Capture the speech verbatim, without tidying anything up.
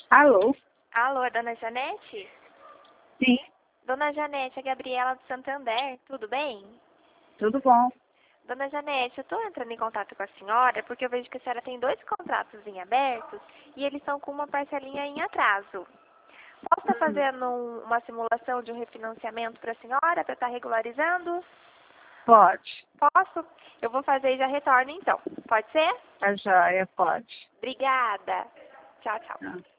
Alô? Alô, dona Janete? Sim, Dona Janete, é Gabriela do Santander, tudo bem? tudo bom. Dona Janete, eu estou entrando em contato com a senhora porque eu vejo que a senhora tem dois contratos em abertos e eles estão com uma parcelinha em atraso. Posso estar Hum, fazendo um- uma simulação de um refinanciamento para a senhora, para estar regularizando? pode. Posso? Eu vou fazer e já retorno então. Pode ser? A joia, pode. Obrigada. Tchau, tchau. Ah.